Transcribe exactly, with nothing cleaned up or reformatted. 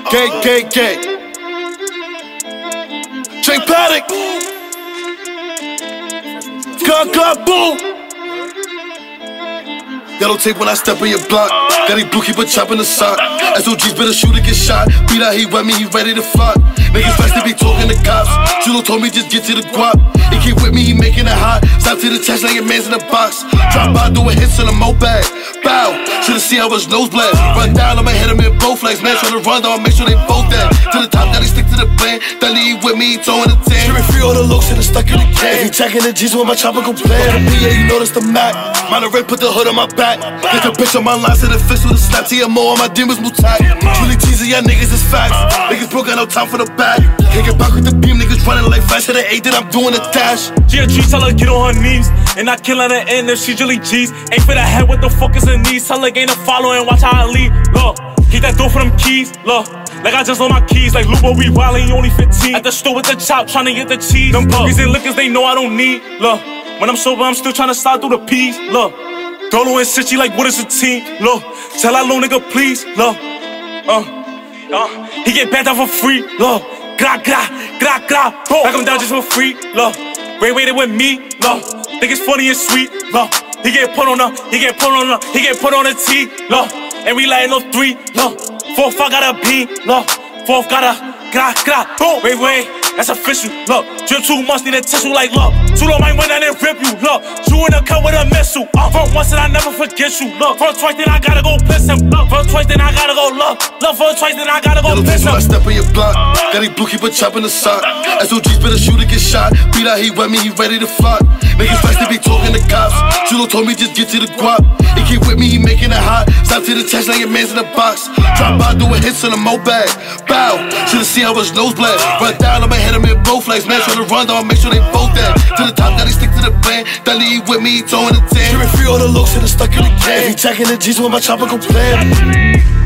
Gang, gang, gang. Drake Paddock. Gun, gun, boom. Yellow tape when I step on your block. Got a blue keeper chopping the sock. S O G's better shoot or get shot. Beat out, he wet me, he ready to flock. Niggas fast to be talking to cops. Julo told me just get to the guap. He keep with me, he making it hot. Stop to the chest like a man's in a box. Drop by, doing hits in a moped. Bow, should've seen how his nose bled. Run down, I'ma hit him in both legs. Man, tryna run down, make sure they both dead. To the top, gotta stick to the plan. That he with me, he throwing the ten. Streaming free all the looks and it's stuck in the can. If he checking the G's with my chopper go plan. The P A, you know that's the Mac. Mine red, put the hood on my back. Get the bitch on my lines and the fist with a snap. T M O on my demons, move tight. Truly teasing y'all niggas is facts. Niggas broke, got no time for the back. Can't get back with the beam, niggas running like fast to the eight that I'm doing a dash. G G, tell her get on her knees. And I kill her at the end if she really G's. Ain't for the head, what the fuck is her knees? Tell her gain a follow and watch how I lead. Look, keep that door for them keys. Look, like I just lost my keys. Like Lubo, we wildin', you only fifteen. At the store with the chop, tryna get the cheese. Them puppies and liquors, they know I don't need. Look, when I'm sober, I'm still tryna slide through the peas. Look, Dolo and Sitchy like what is a team? Look, tell that little nigga please. Look, uh, uh, he get backed out for free. Look, gra gra gra gra. Back him down just for free. Look, Ray waited with me. Look, think it's funny and sweet. Look, he get put on the, he get put on the, he get put on the T. Look, and we lightin' up three. Look, fourth I got a B. Look, fourth got a gra gra. Boom, wait wait. That's official, look. Drip too much, need a tissue like look. Tulo might win and then rip you, look. You in the cut with a missile. Uh, front once and I never forget you, look. First twice, then I gotta go piss him. Look, first twice, then I gotta go look. Look, first twice, then I gotta go Yellow piss him. I step on your block. Got a blue keeper chopping the sock. S O G's better shoot or get shot. Beat out, he wet me, he ready to flock. Niggas fast to be talking to cops. Julo told me just get to the guap. He keep with me, he making it hot. Stop to the chest like a man's in a box. Drop by, doing hits in a moped. Bow, should've seen how his nose bled. Run down, I'ma hit him in both legs. Man, tryna run down, make sure they both dead. To the top, gotta stick to the plan. That lead with me, he throwing the ten. Streaming free all the looks and it's stuck in the can. If he checking the G's with my chopper go plan.